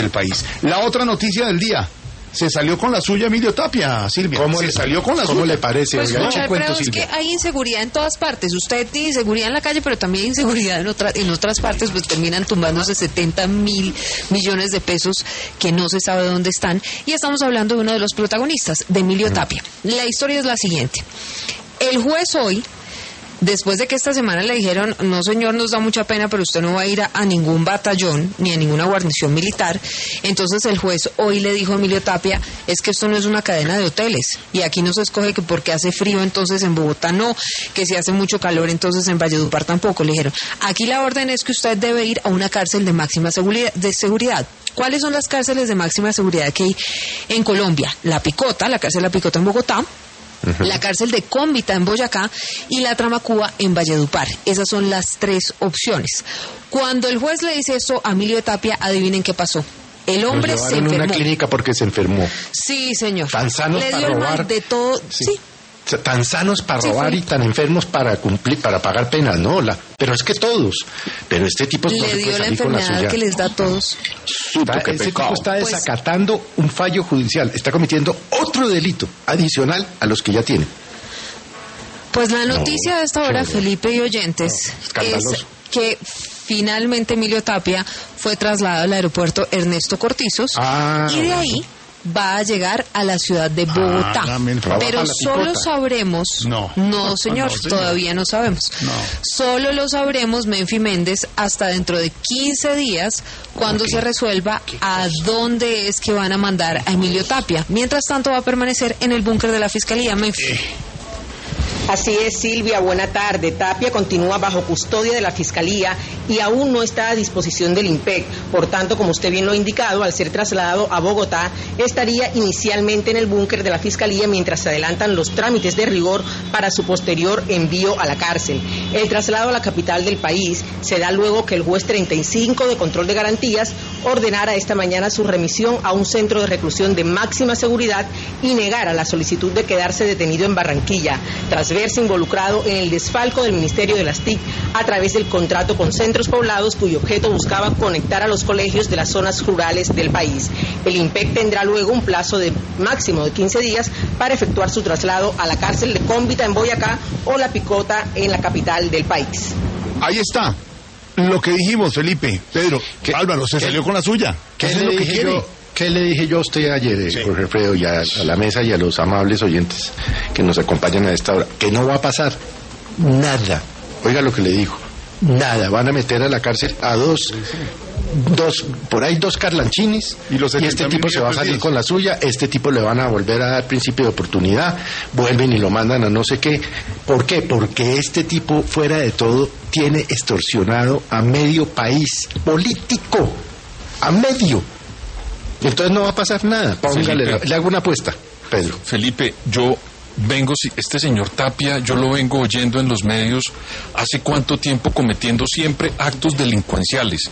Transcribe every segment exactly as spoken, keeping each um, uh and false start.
del país. La otra noticia del día. Se salió con la suya Emilio Tapia, Silvia. ¿Cómo se le salió con la ¿Cómo suya? le parece? Pues Oiga, Jorge cuento, Alfredo, es Silvia. que hay inseguridad en todas partes. Usted tiene inseguridad en la calle, pero también inseguridad en, otra, en otras partes, pues terminan tumbándose setenta mil millones de pesos que no se sabe dónde están. Y estamos hablando de uno de los protagonistas, de Emilio mm. Tapia. La historia es la siguiente. El juez hoy, después de que esta semana le dijeron, no señor, nos da mucha pena, pero usted no va a ir a, a ningún batallón, ni a ninguna guarnición militar, entonces el juez hoy le dijo a Emilio Tapia, es que esto no es una cadena de hoteles, y aquí no se escoge que porque hace frío, entonces en Bogotá no, que si hace mucho calor, entonces en Valledupar tampoco. Le dijeron, aquí la orden es que usted debe ir a una cárcel de máxima seguridad, de seguridad. ¿Cuáles son las cárceles de máxima seguridad que hay en Colombia? La Picota, la cárcel La Picota en Bogotá, Uh-huh. la cárcel de Cómbita en Boyacá y la Tramacuba en Valledupar. Esas son las tres opciones. Cuando el juez le dice eso a Emilio Tapia, adivinen qué pasó. El hombre se enfermó. En una clínica porque se enfermó. Sí, señor. Tan sanos le para dio robar. El mal de todo. Sí. sí. Tan sanos para sí, robar sí. y tan enfermos para cumplir, para pagar penas, no, la, pero es que todos, pero este tipo le no se dio puede la salir con la enfermedad suya. que les da a todos. Está, este tipo está desacatando pues, un fallo judicial, está cometiendo otro delito adicional a los que ya tiene. Pues la noticia no, de esta hora, no, Felipe y oyentes, no, es que finalmente Emilio Tapia fue trasladado al aeropuerto Ernesto Cortizos ah, y de ahí va a llegar a la ciudad de Bogotá. Ah, pero solo sabremos... No, no señor, no, señor, todavía no sabemos. No. Solo lo sabremos, Menfi Méndez, hasta dentro de quince días, cuando okay. se resuelva a dónde es que van a mandar a Emilio Tapia. Mientras tanto va a permanecer en el búnker de la Fiscalía, Menfi. Eh. Así es, Silvia, buena tarde. Tapia continúa bajo custodia de la Fiscalía y aún no está a disposición del IMPEC. Por tanto, como usted bien lo ha indicado, al ser trasladado a Bogotá, estaría inicialmente en el búnker de la Fiscalía mientras se adelantan los trámites de rigor para su posterior envío a la cárcel. El traslado a la capital del país se da luego que el juez treinta y cinco de control de garantías ordenara esta mañana su remisión a un centro de reclusión de máxima seguridad y negara la solicitud de quedarse detenido en Barranquilla, tras verse involucrado en el desfalco del Ministerio de las T I C a través del contrato con centros poblados cuyo objeto buscaba conectar a los colegios de las zonas rurales del país. El IMPEC tendrá luego un plazo de máximo de quince días para efectuar su traslado a la cárcel de Cómbita en Boyacá o La Picota en la capital del país. Ahí está. Lo que dijimos, Felipe, Pedro, que Álvaro se salió con la suya. ¿Qué es lo que quiere? Yo, ¿Qué le dije yo a usted ayer, sí. Jorge Alfredo, y a, a la mesa y a los amables oyentes que nos acompañan a esta hora? Que no va a pasar nada. Oiga lo que le dijo. Nada. Van a meter a la cárcel a dos, sí, sí. dos, por ahí dos carlanchines, y, los y este tipo se va a salir con la suya. Este tipo le van a volver a dar principio de oportunidad. Vuelven y lo mandan a no sé qué. ¿Por qué? Porque este tipo, fuera de todo, tiene extorsionado a medio país político. A medio. Entonces no va a pasar nada. Póngale, le hago una apuesta, Pedro. Felipe, yo vengo, este señor Tapia, yo lo vengo oyendo en los medios hace cuánto tiempo cometiendo siempre actos delincuenciales.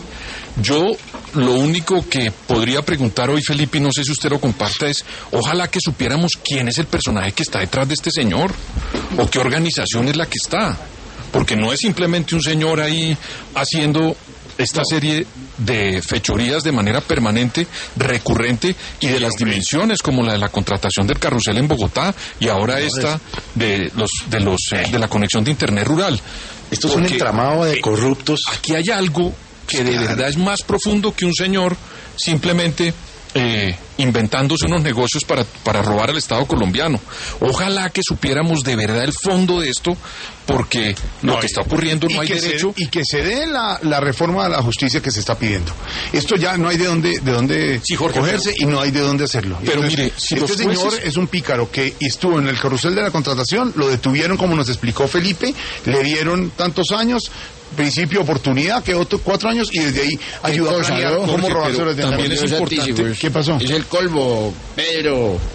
Yo lo único que podría preguntar hoy, Felipe, y no sé si usted lo comparta, es ojalá que supiéramos quién es el personaje que está detrás de este señor o qué organización es la que está. Porque no es simplemente un señor ahí haciendo esta serie de fechorías de manera permanente, recurrente y de las dimensiones como la de la contratación del carrusel en Bogotá y ahora esta de los de los eh, de la conexión de internet rural. Esto es un entramado de corruptos. Aquí hay algo que de verdad es más profundo que un señor simplemente eh, inventándose unos negocios para, para robar al Estado colombiano. Ojalá que supiéramos de verdad el fondo de esto, porque lo no, que está ocurriendo no hay derecho. Se, y que se dé la, la reforma a la justicia que se está pidiendo. Esto ya no hay de dónde, de dónde sí, Jorge, cogerse y no hay de dónde hacerlo. Pero Entonces, mire, si este los señor jueces... es un pícaro que estuvo en el carrusel de la contratación, lo detuvieron como nos explicó Felipe, le dieron tantos años, principio oportunidad, que otros cuatro años, y desde ahí ayudó a planear cómo robarse los también es importante. ¿Qué pasó? Es el colmo, Pedro.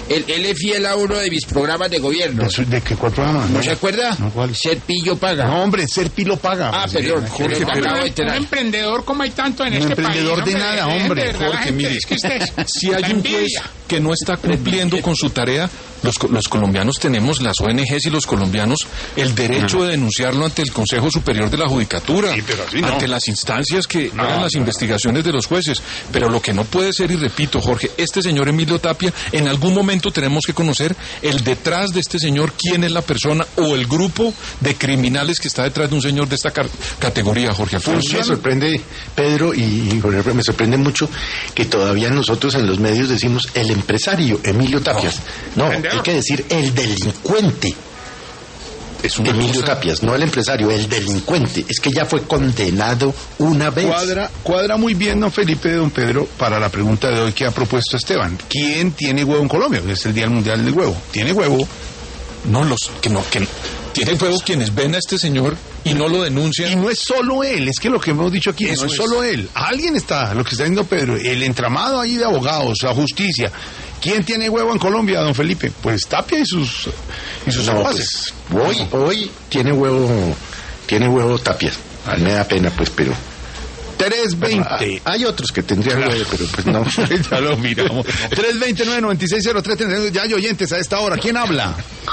Él, él es fiel a uno de mis programas de gobierno. ¿De, de qué cuál programa? ¿No, ¿No se acuerda? No, ¿cuál? Serpillo paga. No, hombre, Serpilo paga. Ah, pues, perdón, sí, Jorge, Jorge, pero- pero- acabo de Un emprendedor como hay tanto en Un este emprendedor país. de nada, dejen hombre. de verdad, Jorge, la gente, mire, es que ustedes- si hay la un juez envidia. que no está cumpliendo con su tarea, los, co- los colombianos tenemos, las O N Ges y los colombianos, el derecho de denunciarlo ante el Consejo Superior de la Judicatura, Sí, pero así no. ante las instancias que No, hagan las no. investigaciones de los jueces. Pero lo que no puede ser, y repito, Jorge, este señor Emilio Tapia, en algún momento tenemos que conocer el detrás de este señor, quién es la persona o el grupo de criminales que está detrás de un señor de esta car- categoría, Jorge Alfonso. Me sorprende, Pedro, y, y Jorge Alfredo, me sorprende mucho que todavía nosotros en los medios decimos el empresario Emilio Tapias. No, hay que decir el delincuente Es una Emilio cosa- Tapias, no el empresario, el delincuente. Es que ya fue condenado una vez. Cuadra, cuadra muy bien, don Felipe, don Pedro, para la pregunta de hoy que ha propuesto Esteban. ¿Quién tiene huevo en Colombia? Es el Día Mundial del Huevo. ¿Tiene huevo? No, los que no, que tienen fuego quienes ven a este señor y no lo Y denuncian. no es solo él, es que lo que hemos dicho aquí, Eso no es es. solo él. Alguien está, lo que está diciendo Pedro, el entramado ahí de abogados, la justicia. ¿Quién tiene huevo en Colombia, don Felipe? Pues Tapia y sus y sus No, secuaces. pues, hoy, hoy tiene huevo, tiene huevo Tapias. A mí me da pena, pues, pero tres veinte. hay otros que tendrían huevo, pero pues no. Ya lo miramos. tres veintinueve, noventa y seis cero tres. Ya hay oyentes a esta hora. ¿Quién habla?